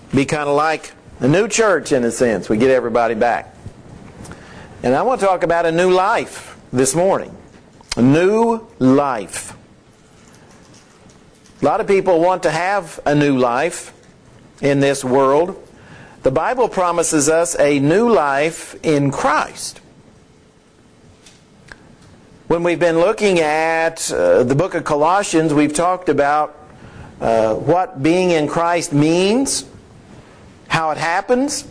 Be kind of like a new church in a sense. We get everybody back. And I want to talk about a new life this morning. A new life. A lot of people want to have a new life in this world. The Bible promises us a new life in Christ. When we've been looking at the book of Colossians, we've talked about what being in Christ means, how it happens.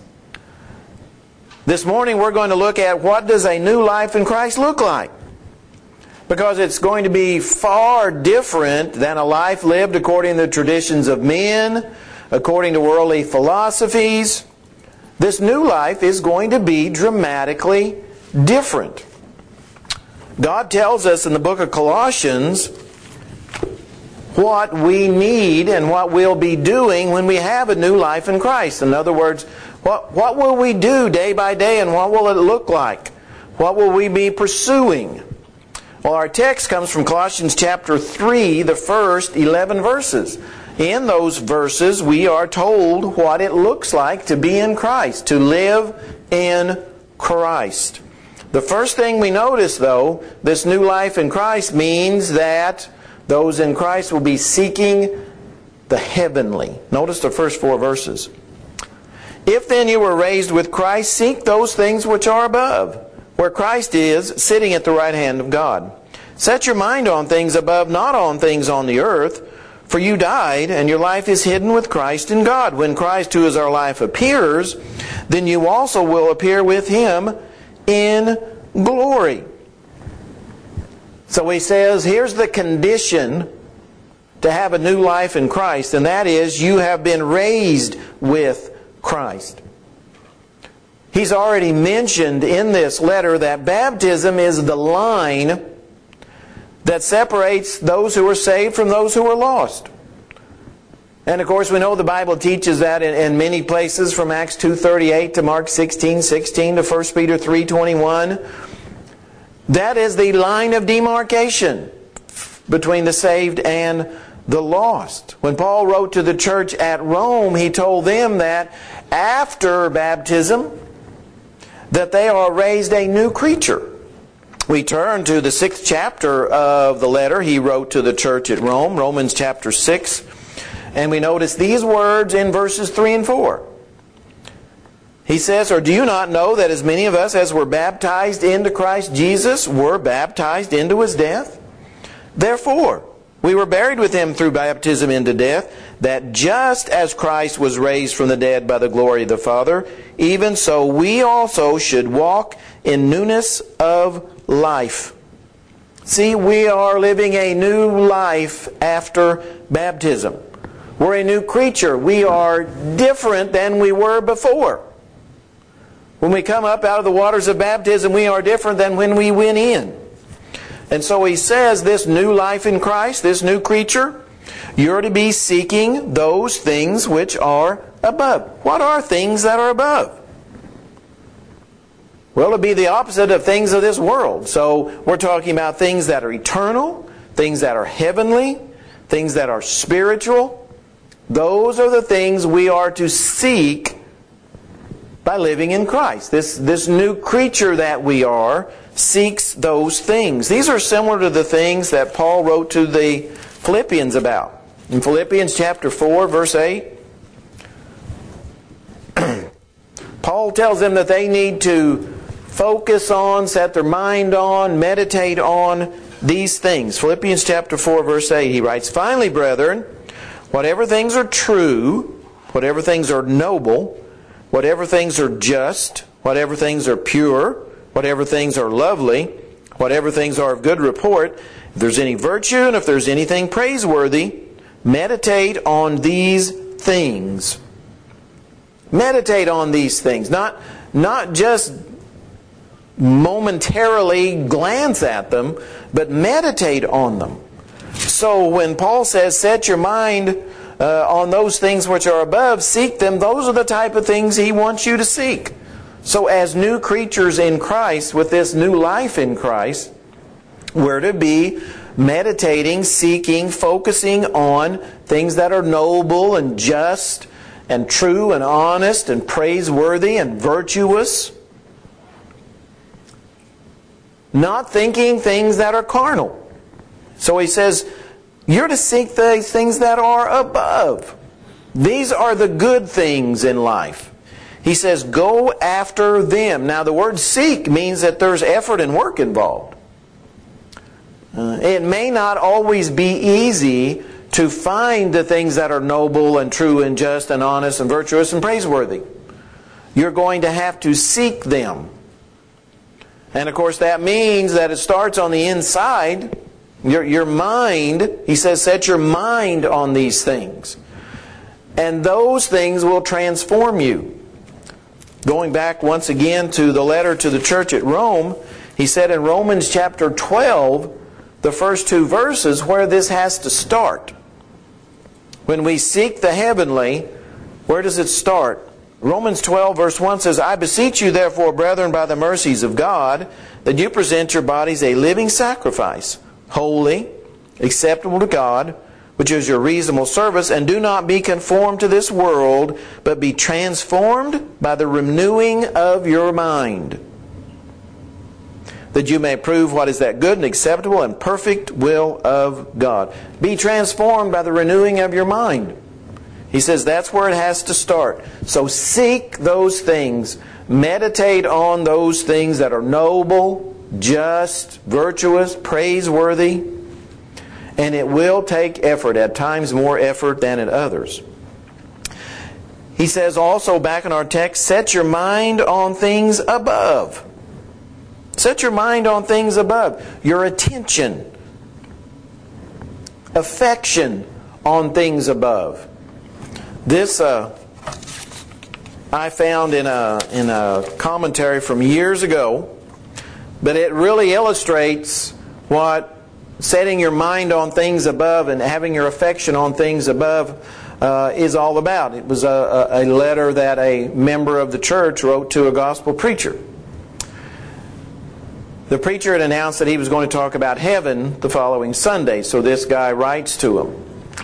This morning we're going to look at what does a new life in Christ look like. Because it's going to be far different than a life lived according to the traditions of men, according to worldly philosophies. This new life is going to be dramatically different. God tells us in the book of Colossians what we need and what we'll be doing when we have a new life in Christ. In other words, what will we do day by day and what will it look like? What will we be pursuing? Well, our text comes from Colossians chapter 3, the first 11 verses. In those verses, we are told what it looks like to be in Christ, to live in Christ. The first thing we notice, though, this new life in Christ means that those in Christ will be seeking the heavenly. Notice the first 4 verses. If then you were raised with Christ, seek those things which are above, where Christ is, sitting at the right hand of God. Set your mind on things above, not on things on the earth. For you died, and your life is hidden with Christ in God. When Christ, who is our life, appears, then you also will appear with Him in glory. So he says, here's the condition to have a new life in Christ, and that is you have been raised with Christ. He's already mentioned in this letter that baptism is the line that separates those who are saved from those who are lost. And of course we know the Bible teaches that in many places, from Acts 2:38 to Mark 16:16 to 1 Peter 3:21. That is the line of demarcation between the saved and the lost. When Paul wrote to the church at Rome, he told them that after baptism, that they are raised a new creature. We turn to the 6th chapter of the letter he wrote to the church at Rome, Romans chapter 6, and we notice these words in verses 3 and 4. He says, or do you not know that as many of us as were baptized into Christ Jesus were baptized into His death? Therefore, we were buried with Him through baptism into death, that just as Christ was raised from the dead by the glory of the Father, even so we also should walk in newness of life. See, we are living a new life after baptism. We're a new creature. We are different than we were before. When we come up out of the waters of baptism, we are different than when we went in. And so he says, this new life in Christ, this new creature, you're to be seeking those things which are above. What are things that are above? Well, it'll be the opposite of things of this world. So we're talking about things that are eternal, things that are heavenly, things that are spiritual. Those are the things we are to seek by living in Christ. This new creature that we are seeks those things. These are similar to the things that Paul wrote to the Philippians about. In Philippians chapter 4, verse 8, Paul tells them that they need to focus on, set their mind on, meditate on these things. Philippians chapter 4, verse 8, he writes, finally, brethren, whatever things are true, whatever things are noble, whatever things are just, whatever things are pure, whatever things are lovely, whatever things are of good report, if there's any virtue and if there's anything praiseworthy, meditate on these things. Meditate on these things. Not just momentarily glance at them, but meditate on them. So when Paul says, set your mind on those things which are above, seek them, those are the type of things he wants you to seek. So as new creatures in Christ, with this new life in Christ, we're to be meditating, seeking, focusing on things that are noble and just and true and honest and praiseworthy and virtuous. Not thinking things that are carnal. So he says, you're to seek the things that are above. These are the good things in life. He says, go after them. Now the word seek means that there's effort and work involved. It may not always be easy to find the things that are noble and true and just and honest and virtuous and praiseworthy. You're going to have to seek them. And of course that means that it starts on the inside. Your mind, he says, set your mind on these things. And those things will transform you. Going back once again to the letter to the church at Rome, he said in Romans chapter 12, the first 2 verses, where this has to start. When we seek the heavenly, where does it start? Romans 12 verse 1 says, I beseech you therefore, brethren, by the mercies of God, that you present your bodies a living sacrifice, holy, acceptable to God, which is your reasonable service, and do not be conformed to this world, but be transformed by the renewing of your mind, that you may prove what is that good and acceptable and perfect will of God. Be transformed by the renewing of your mind. He says that's where it has to start. So seek those things. Meditate on those things that are noble, just, virtuous, praiseworthy. And it will take effort, at times more effort than at others. He says also back in our text, set your mind on things above. Set your mind on things above. Your attention, affection on things above. This I found in a commentary from years ago, but it really illustrates what setting your mind on things above and having your affection on things above is all about. It was a letter that a member of the church wrote to a gospel preacher. The preacher had announced that he was going to talk about heaven the following Sunday, so this guy writes to him.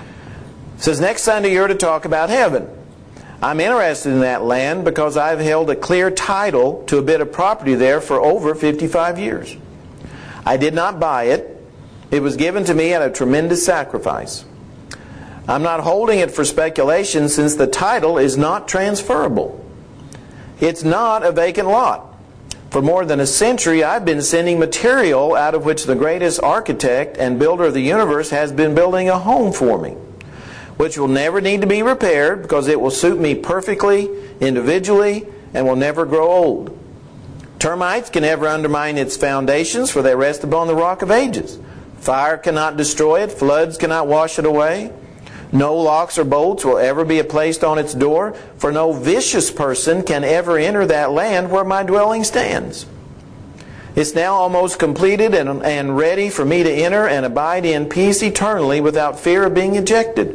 He says, next Sunday you're to talk about heaven. I'm interested in that land because I've held a clear title to a bit of property there for over 55 years. I did not buy it. It was given to me at a tremendous sacrifice. I'm not holding it for speculation since the title is not transferable. It's not a vacant lot. For more than a century, I've been sending material out of which the greatest architect and builder of the universe has been building a home for me, which will never need to be repaired because it will suit me perfectly, individually, and will never grow old. Termites can never undermine its foundations, for they rest upon the rock of ages. Fire cannot destroy it. Floods cannot wash it away. No locks or bolts will ever be placed on its door, for no vicious person can ever enter that land where my dwelling stands. It's now almost completed and ready for me to enter and abide in peace eternally without fear of being ejected.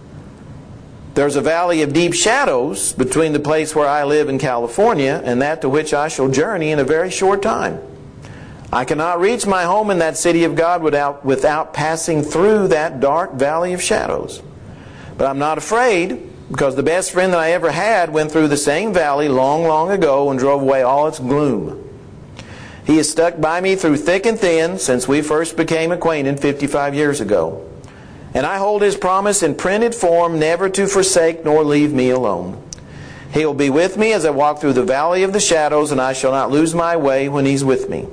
There's a valley of deep shadows between the place where I live in California and that to which I shall journey in a very short time. I cannot reach my home in that city of God without passing through that dark valley of shadows. But I'm not afraid, because the best friend that I ever had went through the same valley long, long ago and drove away all its gloom. He has stuck by me through thick and thin since we first became acquainted 55 years ago. And I hold His promise in printed form never to forsake nor leave me alone. He will be with me as I walk through the valley of the shadows, and I shall not lose my way when He's with me.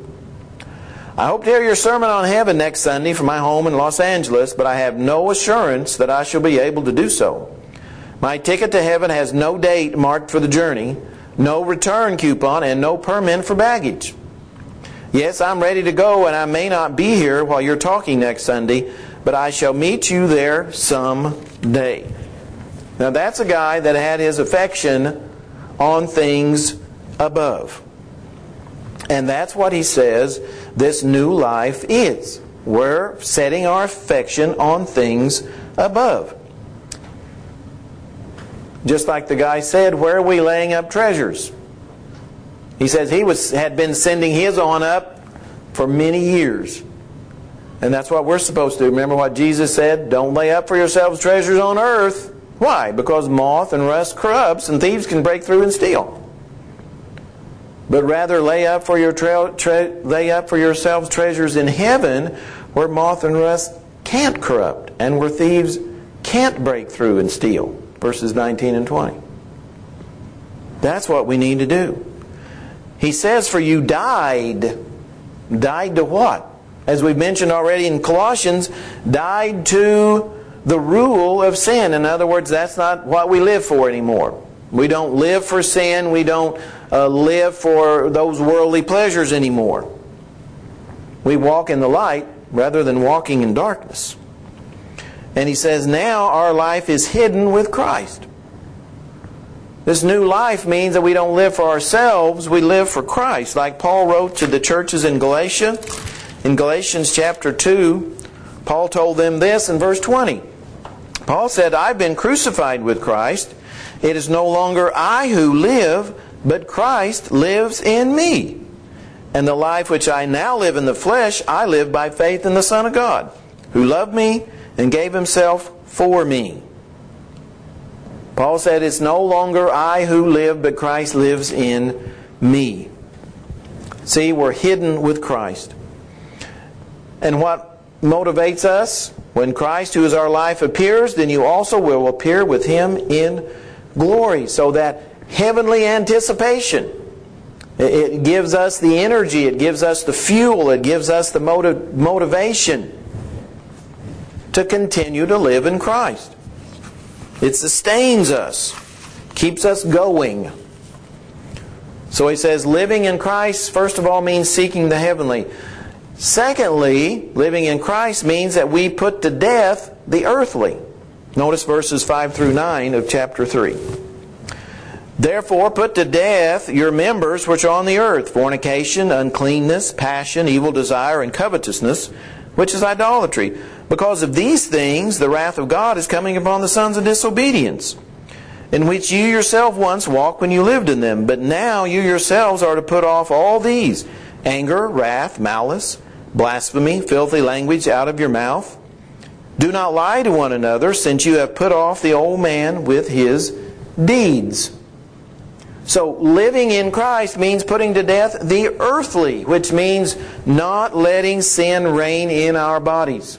I hope to hear your sermon on heaven next Sunday from my home in Los Angeles, but I have no assurance that I shall be able to do so. My ticket to heaven has no date marked for the journey, no return coupon, and no permit for baggage. Yes, I'm ready to go, and I may not be here while you're talking next Sunday, but I shall meet you there someday. Now that's a guy that had his affection on things above. And that's what he says this new life is. We're setting our affection on things above. Just like the guy said, where are we laying up treasures? He says he had been sending his on up for many years. And that's what we're supposed to do. Remember what Jesus said? Don't lay up for yourselves treasures on earth, Why? Because moth and rust corrupts and thieves can break through and steal. But rather lay up for yourselves treasures in heaven, where moth and rust can't corrupt and where thieves can't break through and steal. Verses 19 and 20. That's what we need to do. He says, for you died. Died to what? As we've mentioned already in Colossians, died to the rule of sin. In other words, that's not what we live for anymore. We don't live for sin. We don't live for those worldly pleasures anymore. We walk in the light rather than walking in darkness. And he says, now our life is hidden with Christ. This new life means that we don't live for ourselves, we live for Christ. Like Paul wrote to the churches in Galatia. In Galatians chapter 2, Paul told them this in verse 20. Paul said, I've been crucified with Christ. It is no longer I who live, but Christ lives in me. And the life which I now live in the flesh, I live by faith in the Son of God, who loved me and gave Himself for me. Paul said, it's no longer I who live, but Christ lives in me. See, we're hidden with Christ. And what motivates us? When Christ, who is our life, appears, then you also will appear with Him in glory. So that heavenly anticipation, it gives us the energy, it gives us the fuel, it gives us the motivation to continue to live in Christ. It sustains us, keeps us going. So he says, living in Christ, first of all, means seeking the heavenly. Secondly, living in Christ means that we put to death the earthly. Notice verses 5 through 9 of chapter 3. Therefore, put to death your members which are on the earth, fornication, uncleanness, passion, evil desire, and covetousness, which is idolatry. Because of these things, the wrath of God is coming upon the sons of disobedience, in which you yourself once walked when you lived in them. But now you yourselves are to put off all these: anger, wrath, malice, blasphemy, filthy language out of your mouth. Do not lie to one another, since you have put off the old man with his deeds. So living in Christ means putting to death the earthly, which means not letting sin reign in our bodies.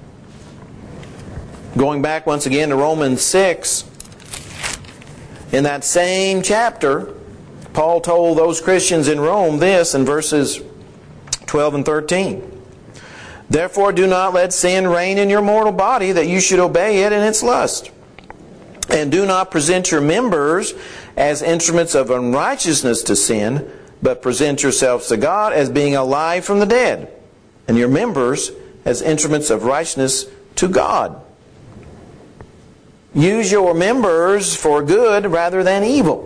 Going back once again to Romans 6, in that same chapter, Paul told those Christians in Rome this in verses 12 and 13. Therefore do not let sin reign in your mortal body, that you should obey it in its lust. And do not present your members as instruments of unrighteousness to sin, but present yourselves to God as being alive from the dead, and your members as instruments of righteousness to God. Use your members for good rather than evil.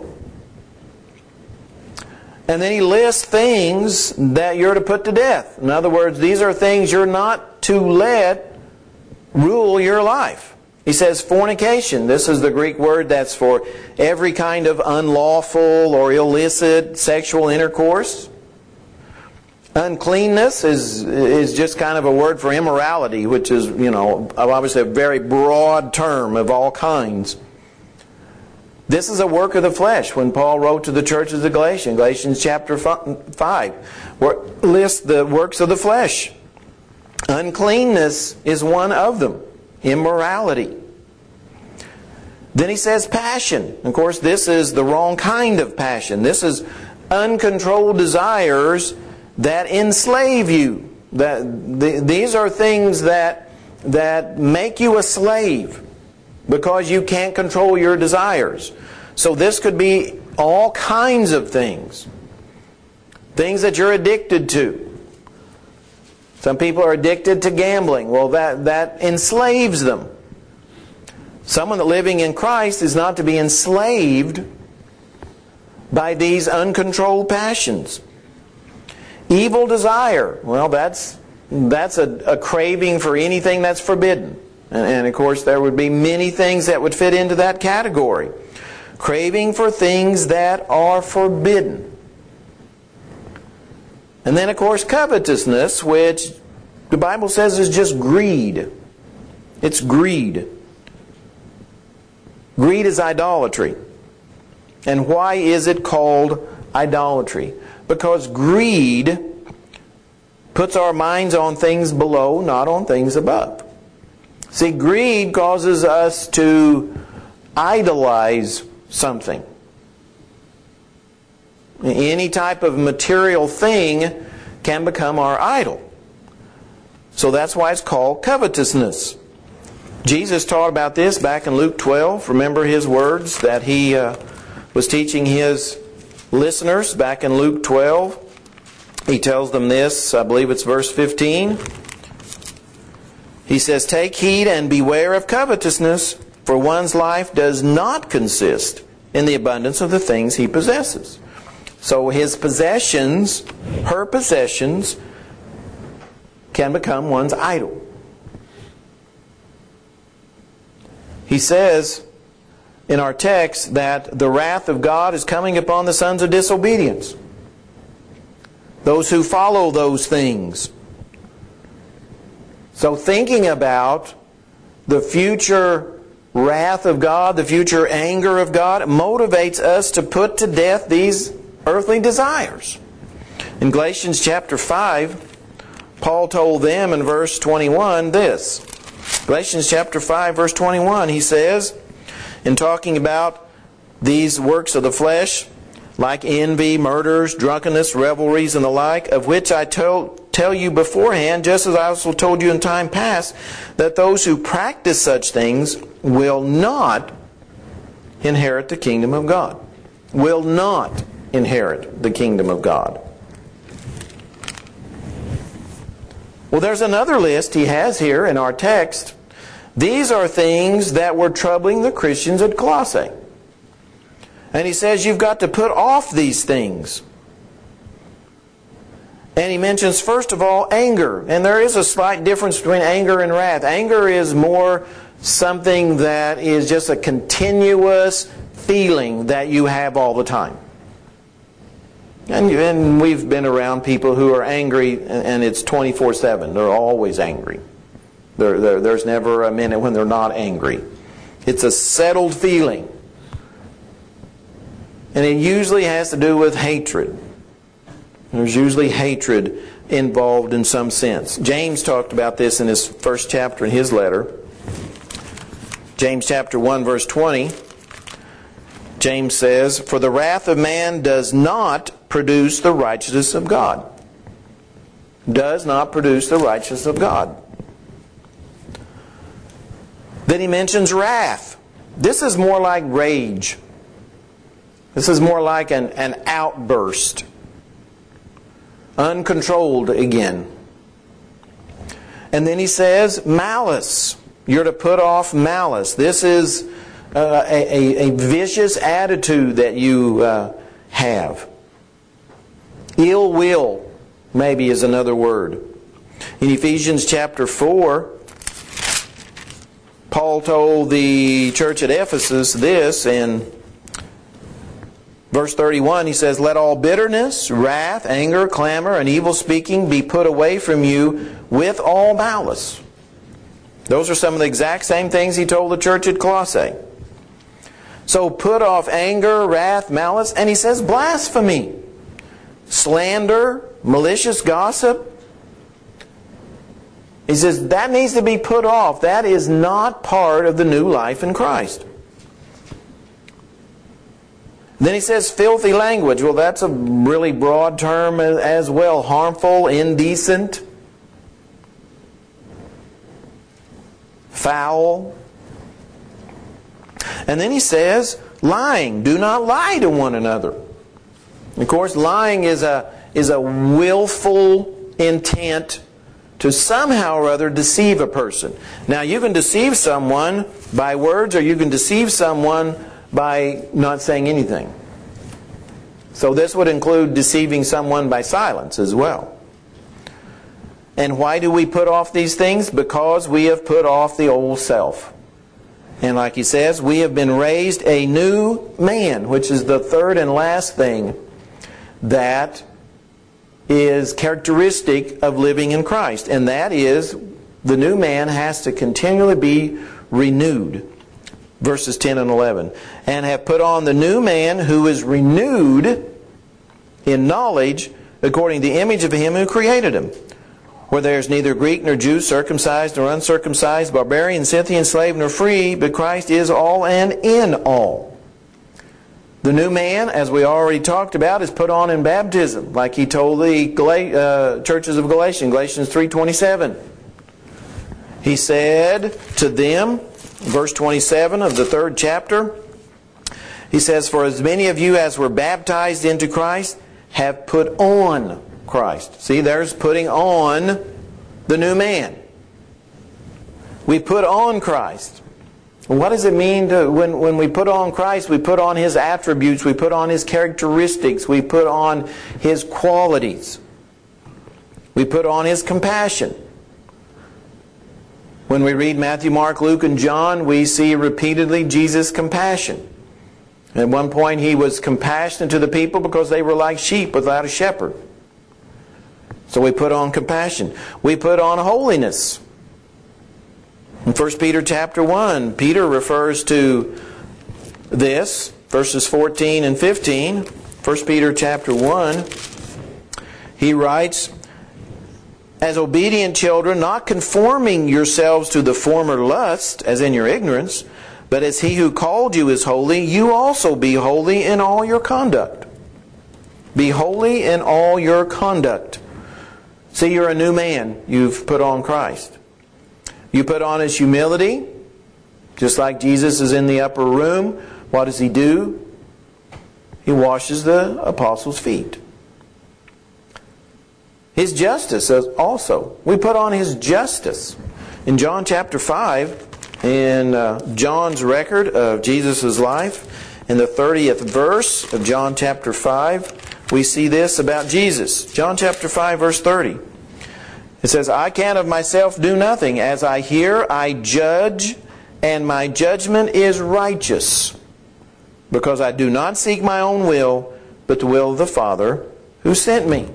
And then he lists things that you're to put to death. In other words, these are things you're not to let rule your life. He says fornication. This is the Greek word that's for every kind of unlawful or illicit sexual intercourse. Uncleanness is just kind of a word for immorality, which is, obviously a very broad term of all kinds. This is a work of the flesh. When Paul wrote to the churches of Galatians chapter 5, where it lists the works of the flesh. Uncleanness is one of them. Immorality. Then he says passion. Of course, this is the wrong kind of passion. This is uncontrolled desires that enslave you. These are things that make you a slave because you can't control your desires. So this could be all kinds of things. Things that you're addicted to. Some people are addicted to gambling. Well, that enslaves them. Someone that living in Christ is not to be enslaved by these uncontrolled passions. Evil desire. Well, that's a craving for anything that's forbidden. And of course, there would be many things that would fit into that category. Craving for things that are forbidden. And then, of course, covetousness, which the Bible says is just greed. It's greed. Greed is idolatry. And why is it called idolatry? Because greed puts our minds on things below, not on things above. See, greed causes us to idolize something. Any type of material thing can become our idol. So that's why it's called covetousness. Jesus taught about this back in Luke 12. Remember His words that He was teaching His listeners back in Luke 12. He tells them this, I believe it's verse 15. He says, "Take heed and beware of covetousness, for one's life does not consist in the abundance of the things he possesses." So his possessions, her possessions, can become one's idol. He says in our text that the wrath of God is coming upon the sons of disobedience. Those who follow those things. So thinking about the future wrath of God, the future anger of God, motivates us to put to death these earthly desires. In Galatians chapter 5, Paul told them in verse 21 this. Galatians chapter 5, verse 21, he says, in talking about these works of the flesh, like envy, murders, drunkenness, revelries, and the like, of which I tell you beforehand, just as I also told you in time past, that those who practice such things will not inherit the kingdom of God. Will not inherit the kingdom of God. Well, there's another list he has here in our text. These are things that were troubling the Christians at Colossae. And he says you've got to put off these things. And he mentions, first of all, anger. And there is a slight difference between anger and wrath. Anger is more something that is just a continuous feeling that you have all the time. And we've been around people who are angry, and it's 24/7. They're always angry. There's never a minute when they're not angry. It's a settled feeling. And it usually has to do with hatred. There's usually hatred involved in some sense. James talked about this in his first chapter in his letter. James chapter 1 verse 20. James says, "For the wrath of man does not produce the righteousness of God." Does not produce the righteousness of God. Then he mentions wrath. This is more like rage. This is more like an outburst. Uncontrolled again. And then he says malice. You're to put off malice. This is a vicious attitude that you have. Ill will, maybe, is another word. In Ephesians chapter 4, Paul told the church at Ephesus this in verse 31. He says, "Let all bitterness, wrath, anger, clamor, and evil speaking be put away from you with all malice." Those are some of the exact same things he told the church at Colossae. So put off anger, wrath, malice, and he says blasphemy, slander, malicious gossip. He says that needs to be put off. That is not part of the new life in Christ. Then he says filthy language. Well, that's a really broad term as well. Harmful, indecent, foul. And then he says lying. Do not lie to one another. Of course, lying is a willful intent to somehow or other deceive a person. Now, you can deceive someone by words, or you can deceive someone by not saying anything. So this would include deceiving someone by silence as well. And why do we put off these things? Because we have put off the old self. And like he says, we have been raised a new man, which is the third and last thing that is characteristic of living in Christ. And that is, the new man has to continually be renewed verses 10 and 11. And have put on the new man who is renewed in knowledge according to the image of Him who created him. Where there is neither Greek nor Jew, circumcised nor uncircumcised, barbarian, Scythian, slave nor free, but Christ is all and in all. The new man, as we already talked about, is put on in baptism, like He told the churches of Galatians 3:27. He said to them, verse 27 of the 3rd chapter, He says, For as many of you as were baptized into Christ have put on Christ. See, there's putting on the new man. We put on Christ. What does it mean when we put on Christ? We put on His attributes, we put on His characteristics, we put on His qualities. We put on His compassion. When we read Matthew, Mark, Luke, and John, we see repeatedly Jesus' compassion. At one point He was compassionate to the people because they were like sheep without a shepherd. So we put on compassion. We put on holiness. In 1 Peter chapter 1, Peter refers to this, verses 14 and 15. 1 Peter chapter 1, he writes, As obedient children, not conforming yourselves to the former lust, as in your ignorance, but as He who called you is holy, you also be holy in all your conduct. Be holy in all your conduct. See, you're a new man. You've put on Christ. You put on His humility. Just like Jesus is in the upper room, what does He do? He washes the apostles' feet. His justice also. We put on His justice. In John chapter 5, in John's record of Jesus' life, in the 30th verse of John chapter 5, we see this about Jesus. John chapter 5, verse 30. It says, I can of myself do nothing. As I hear, I judge, and my judgment is righteous, because I do not seek my own will, but the will of the Father who sent me.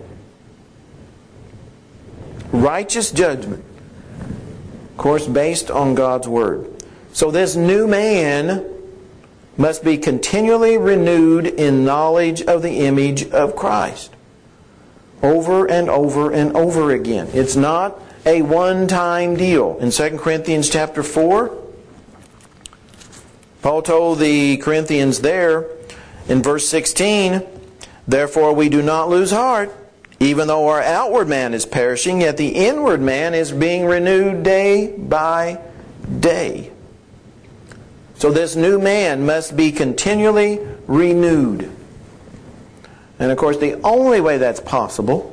Righteous judgment. Of course, based on God's Word. So this new man must be continually renewed in knowledge of the image of Christ. Over and over and over again. It's not a one-time deal. In 2 Corinthians chapter 4, Paul told the Corinthians there in verse 16, Therefore we do not lose heart, even though our outward man is perishing, yet the inward man is being renewed day by day. So this new man must be continually renewed. And of course, the only way that's possible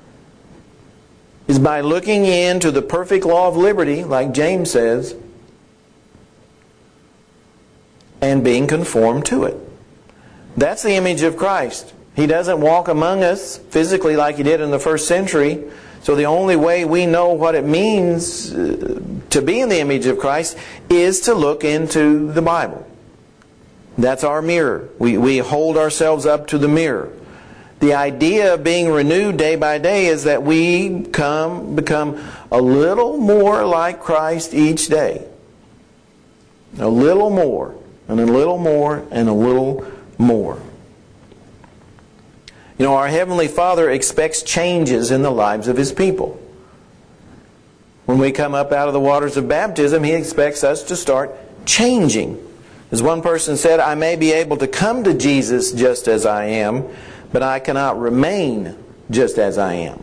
is by looking into the perfect law of liberty, like James says, and being conformed to it. That's the image of Christ. He doesn't walk among us physically like He did in the first century. So the only way we know what it means to be in the image of Christ is to look into the Bible. That's our mirror. We hold ourselves up to the mirror. The idea of being renewed day by day is that we become a little more like Christ each day. A little more, and a little more, and a little more. You know, our Heavenly Father expects changes in the lives of His people. When we come up out of the waters of baptism, He expects us to start changing. As one person said, I may be able to come to Jesus just as I am, but I cannot remain just as I am.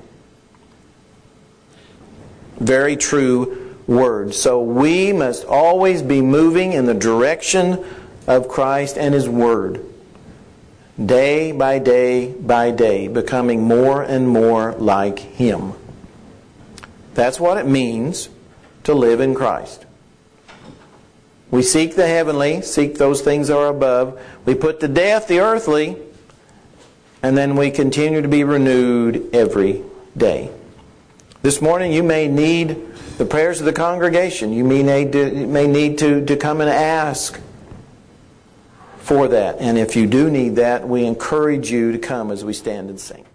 Very true words. So we must always be moving in the direction of Christ and His Word. Day by day, becoming more and more like Him. That's what it means to live in Christ. We seek the heavenly, seek those things that are above. We put to death the earthly, and then we continue to be renewed every day. This morning you may need the prayers of the congregation. You may need to come and ask for that. And if you do need that, we encourage you to come as we stand and sing.